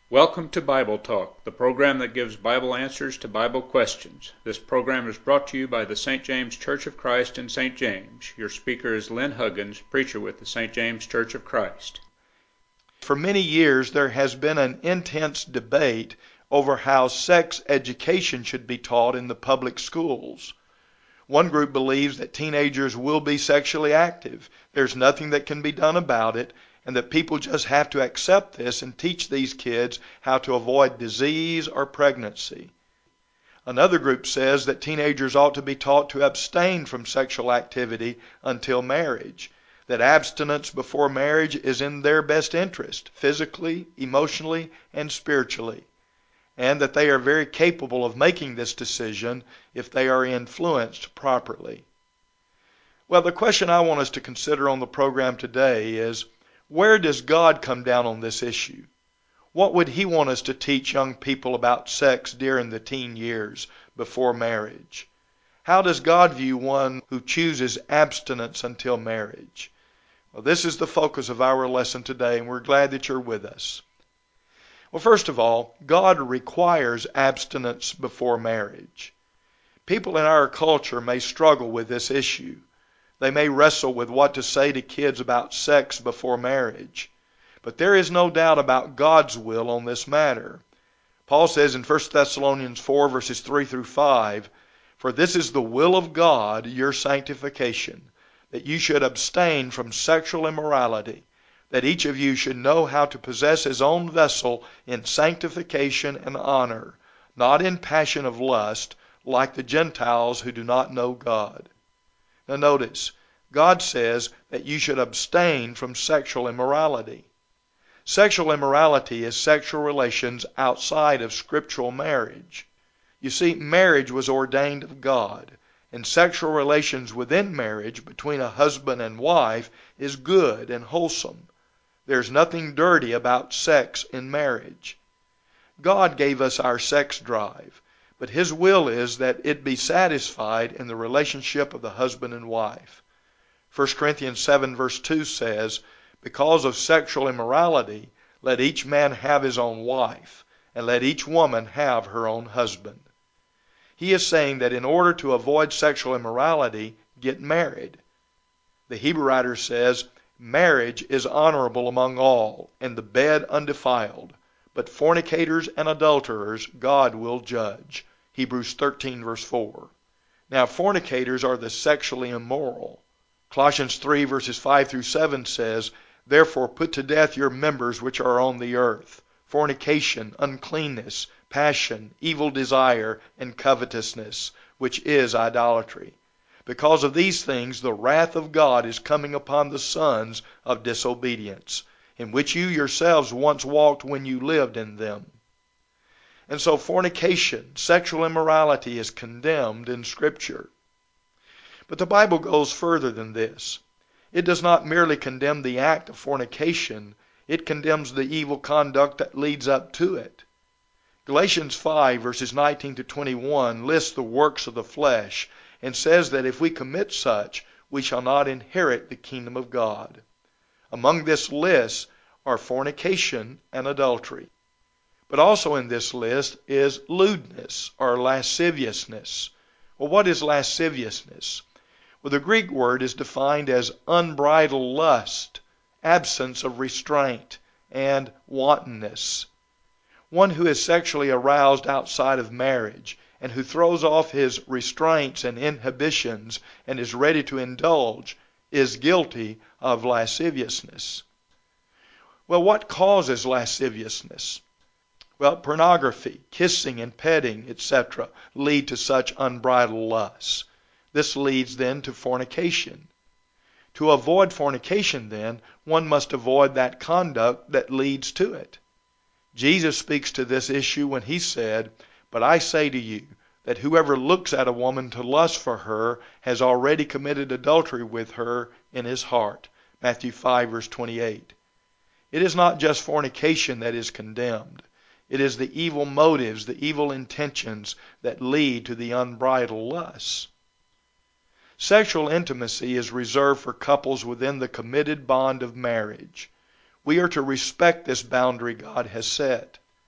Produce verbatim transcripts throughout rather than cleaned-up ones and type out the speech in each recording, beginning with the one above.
Welcome to Bible Talk, the program that gives Bible answers to Bible questions. This program is brought to you by the Saint James Church of Christ in Saint James. Your speaker is Lynn Huggins, preacher with the Saint James Church of Christ. For many years, there has been an intense debate over how sex education should be taught in the public schools. One group believes that teenagers will be sexually active. There's nothing that can be done about it, and that people just have to accept this and teach these kids how to avoid disease or pregnancy. Another group says that teenagers ought to be taught to abstain from sexual activity until marriage, that abstinence before marriage is in their best interest, physically, emotionally, and spiritually, and that they are very capable of making this decision if they are influenced properly. Well, the question I want us to consider on the program today is, where does God come down on this issue? What would He want us to teach young people about sex during the teen years before marriage? How does God view one who chooses abstinence until marriage? Well, this is the focus of our lesson today, and we're glad that you're with us. Well, first of all, God requires abstinence before marriage. People in our culture may struggle with this issue. They may wrestle with what to say to kids about sex before marriage. But there is no doubt about God's will on this matter. Paul says in First Thessalonians four, verses three through five, "For this is the will of God, your sanctification, that you should abstain from sexual immorality, that each of you should know how to possess his own vessel in sanctification and honor, not in passion of lust, like the Gentiles who do not know God." Now notice, God says that you should abstain from sexual immorality. Sexual immorality is sexual relations outside of scriptural marriage. You see, marriage was ordained of God, and sexual relations within marriage between a husband and wife is good and wholesome. There's nothing dirty about sex in marriage. God gave us our sex drive, but His will is that it be satisfied in the relationship of the husband and wife. First Corinthians seven verse two says, "Because of sexual immorality, let each man have his own wife, and let each woman have her own husband." He is saying that in order to avoid sexual immorality, get married. The Hebrew writer says, "Marriage is honorable among all, and the bed undefiled. But fornicators and adulterers God will judge." Hebrews thirteen verse four. Now fornicators are the sexually immoral. Colossians three verses five through seven says, "Therefore put to death your members which are on the earth, fornication, uncleanness, passion, evil desire, and covetousness, which is idolatry. Because of these things the wrath of God is coming upon the sons of disobedience, in which you yourselves once walked when you lived in them." And so fornication, sexual immorality, is condemned in Scripture. But the Bible goes further than this. It does not merely condemn the act of fornication, it condemns the evil conduct that leads up to it. Galatians five verses nineteen to twenty-one lists the works of the flesh and says that if we commit such, we shall not inherit the kingdom of God. Among this list are fornication and adultery. But also in this list is lewdness or lasciviousness. Well, what is lasciviousness? Well, the Greek word is defined as unbridled lust, absence of restraint, and wantonness. One who is sexually aroused outside of marriage and who throws off his restraints and inhibitions and is ready to indulge is guilty of lasciviousness. Well, what causes lasciviousness? Well, pornography, kissing and petting, et cetera lead to such unbridled lusts. This leads then to fornication. To avoid fornication then, one must avoid that conduct that leads to it. Jesus speaks to this issue when He said, "But I say to you, that whoever looks at a woman to lust for her has already committed adultery with her in his heart." Matthew five verse twenty-eight. It is not just fornication that is condemned. It is the evil motives, the evil intentions that lead to the unbridled lusts. Sexual intimacy is reserved for couples within the committed bond of marriage. We are to respect this boundary God has set.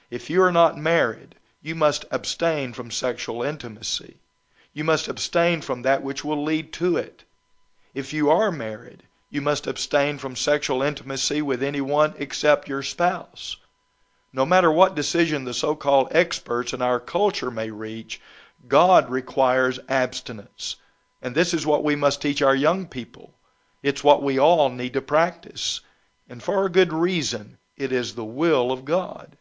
If you are not married, you must abstain from sexual intimacy. You must abstain from that which will lead to it. If you are married, you must abstain from sexual intimacy with anyone except your spouse. No matter what decision the so-called experts in our culture may reach, God requires abstinence. And this is what we must teach our young people. It's what we all need to practice. And for a good reason. It is the will of God.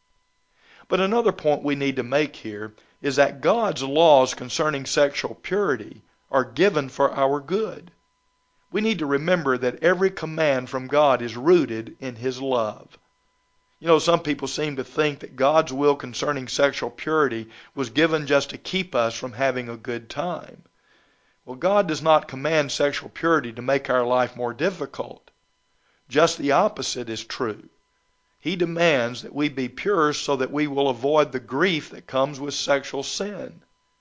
But another point we need to make here is that God's laws concerning sexual purity are given for our good. We need to remember that every command from God is rooted in His love. You know, some people seem to think that God's will concerning sexual purity was given just to keep us from having a good time. Well, God does not command sexual purity to make our life more difficult. Just the opposite is true. He demands that we be pure so that we will avoid the grief that comes with sexual sin.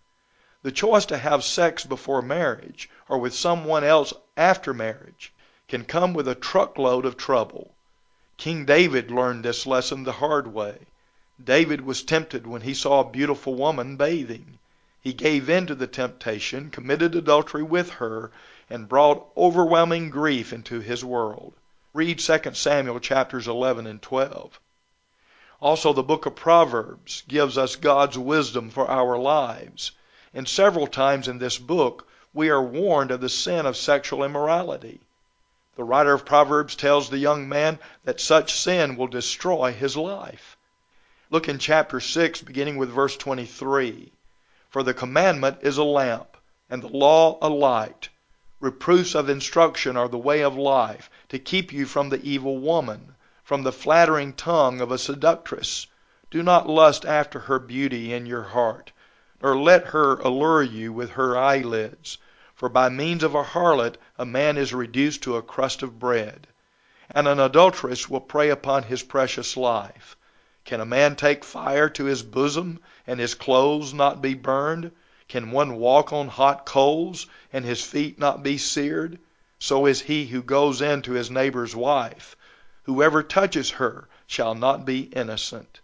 The choice to have sex before marriage or with someone else after marriage can come with a truckload of trouble. King David learned this lesson the hard way. David was tempted when he saw a beautiful woman bathing. He gave in to the temptation, committed adultery with her, and brought overwhelming grief into his world. Read Second Samuel chapters eleven and twelve. Also, the book of Proverbs gives us God's wisdom for our lives. And several times in this book, we are warned of the sin of sexual immorality. The writer of Proverbs tells the young man that such sin will destroy his life. Look in chapter six, beginning with verse twenty-three. For the commandment is a lamp, and the law a light. Reproofs of instruction are the way of life, to keep you from the evil woman, from the flattering tongue of a seductress. Do not lust after her beauty in your heart, nor let her allure you with her eyelids. For by means of a harlot a man is reduced to a crust of bread, and an adulteress will prey upon his precious life. Can a man take fire to his bosom, and his clothes not be burned? Can one walk on hot coals, and his feet not be seared? So is he who goes in to his neighbor's wife. Whoever touches her shall not be innocent.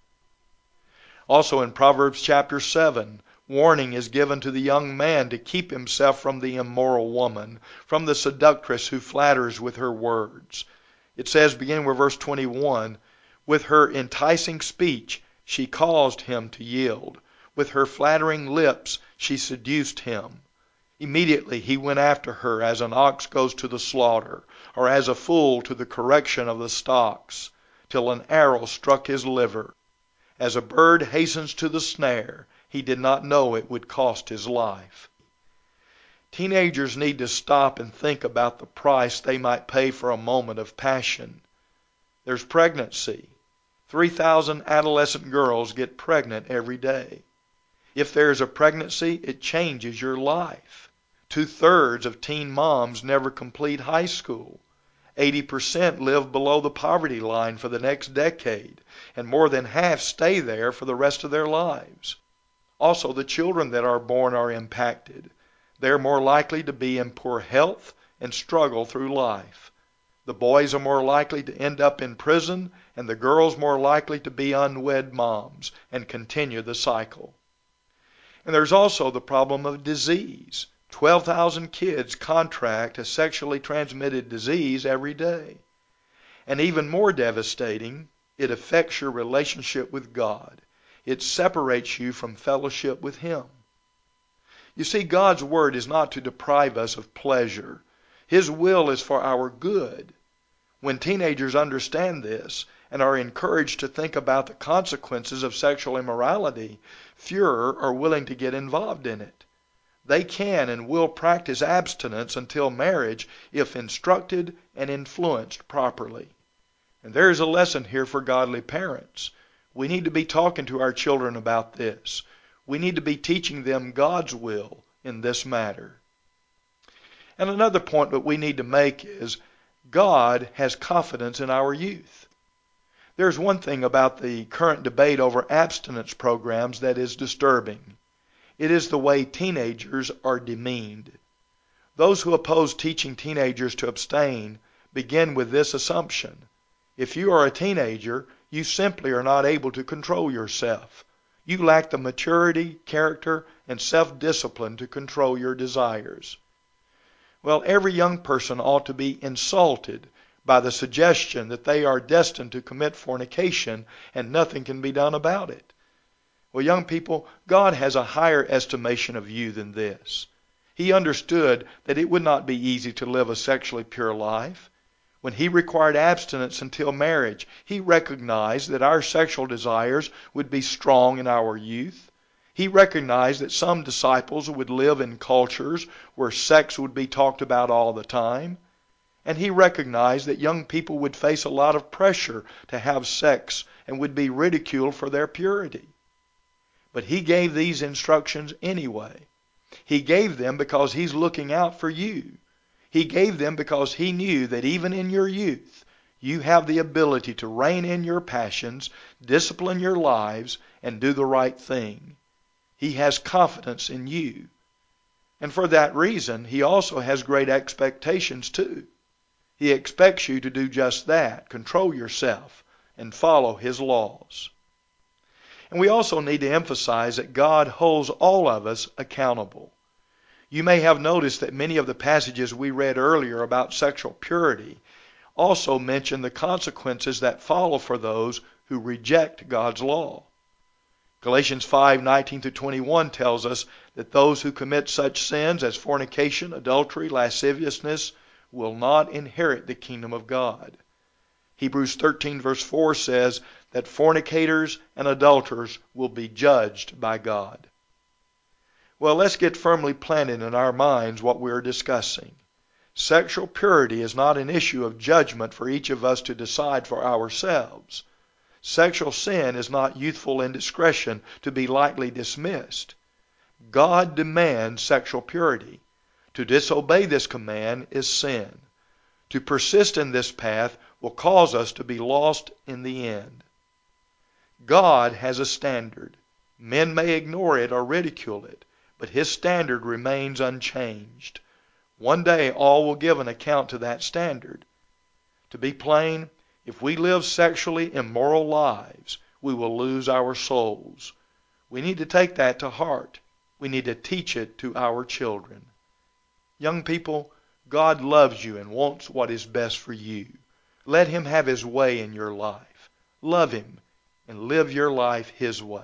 Also in Proverbs chapter seven, warning is given to the young man to keep himself from the immoral woman, from the seductress who flatters with her words. It says, beginning with verse twenty-one, with her enticing speech she caused him to yield. With her flattering lips she seduced him. Immediately he went after her as an ox goes to the slaughter, or as a fool to the correction of the stocks, till an arrow struck his liver. As a bird hastens to the snare, he did not know it would cost his life. Teenagers need to stop and think about the price they might pay for a moment of passion. There's pregnancy. three thousand adolescent girls get pregnant every day. If there's a pregnancy, it changes your life. Two-thirds of teen moms never complete high school. eighty percent live below the poverty line for the next decade, and more than half stay there for the rest of their lives. Also, the children that are born are impacted. They're more likely to be in poor health and struggle through life. The boys are more likely to end up in prison, and the girls more likely to be unwed moms and continue the cycle. And there's also the problem of disease. twelve thousand kids contract a sexually transmitted disease every day. And even more devastating, it affects your relationship with God. It separates you from fellowship with Him. You see, God's Word is not to deprive us of pleasure. His will is for our good. When teenagers understand this and are encouraged to think about the consequences of sexual immorality, fewer are willing to get involved in it. They can and will practice abstinence until marriage if instructed and influenced properly. And there is a lesson here for godly parents. We need to be talking to our children about this. We need to be teaching them God's will in this matter. And another point that we need to make is God has confidence in our youth. There's one thing about the current debate over abstinence programs that is disturbing. It is the way teenagers are demeaned. Those who oppose teaching teenagers to abstain begin with this assumption. If you are a teenager, You simply are not able to control yourself. You lack the maturity, character, and self-discipline to control your desires. Well, every young person ought to be insulted by the suggestion that they are destined to commit fornication and nothing can be done about it. Well, young people, God has a higher estimation of you than this. He understood that it would not be easy to live a sexually pure life. When He required abstinence until marriage, He recognized that our sexual desires would be strong in our youth. He recognized that some disciples would live in cultures where sex would be talked about all the time. And He recognized that young people would face a lot of pressure to have sex and would be ridiculed for their purity. But He gave these instructions anyway. He gave them because He's looking out for you. He gave them because He knew that even in your youth, you have the ability to rein in your passions, discipline your lives, and do the right thing. He has confidence in you. And for that reason, He also has great expectations too. He expects you to do just that, control yourself, and follow His laws. And we also need to emphasize that God holds all of us accountable. You may have noticed that many of the passages we read earlier about sexual purity also mention the consequences that follow for those who reject God's law. Galatians five nineteen through twenty-one tells us that those who commit such sins as fornication, adultery, lasciviousness will not inherit the kingdom of God. Hebrews thirteen verse four says that fornicators and adulterers will be judged by God. Well, let's get firmly planted in our minds what we're discussing. Sexual purity is not an issue of judgment for each of us to decide for ourselves. Sexual sin is not youthful indiscretion to be lightly dismissed. God demands sexual purity. To disobey this command is sin. To persist in this path will cause us to be lost in the end. God has a standard. Men may ignore it or ridicule it, but His standard remains unchanged. One day all will give an account to that standard. To be plain, if we live sexually immoral lives, we will lose our souls. We need to take that to heart. We need to teach it to our children. Young people, God loves you and wants what is best for you. Let Him have His way in your life. Love Him and live your life His way.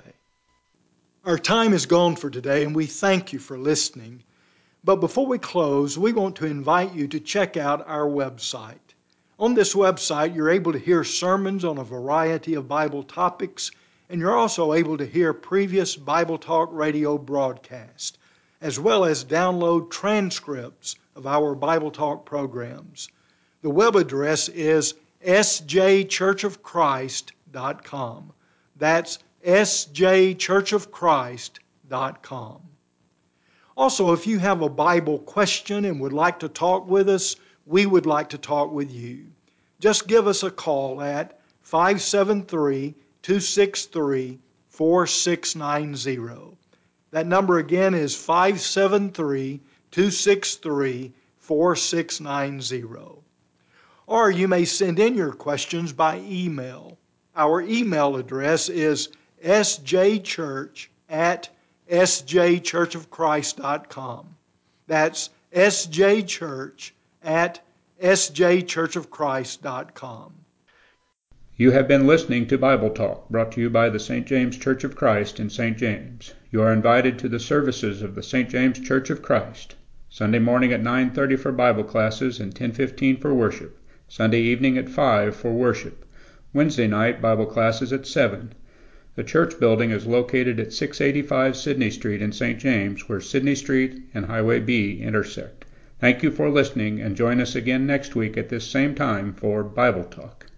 Our time is gone for today, and we thank you for listening. But before we close, we want to invite you to check out our website. On this website, you're able to hear sermons on a variety of Bible topics, and you're also able to hear previous Bible Talk radio broadcasts, as well as download transcripts of our Bible Talk programs. The web address is s j church of christ dot com. That's s j church of christ dot com. Also, if you have a Bible question and would like to talk with us, we would like to talk with you. Just give us a call at five seven three, two six three, four six nine zero. That number again is five seven three, two six three, four six nine zero. Or you may send in your questions by email. Our email address is s j church at s j church of christ dot com. That's sjchurch at s j church of christ dot com. You have been listening to Bible Talk, brought to you by the Saint James Church of Christ in Saint James. You are invited to the services of the Saint James Church of Christ. Sunday morning at nine thirty for Bible classes and ten fifteen for worship. Sunday evening at five for worship. Wednesday night Bible classes at seven. The church building is located at six eighty-five Sydney Street in Saint James, where Sydney Street and Highway B intersect. Thank you for listening, and join us again next week at this same time for Bible Talk.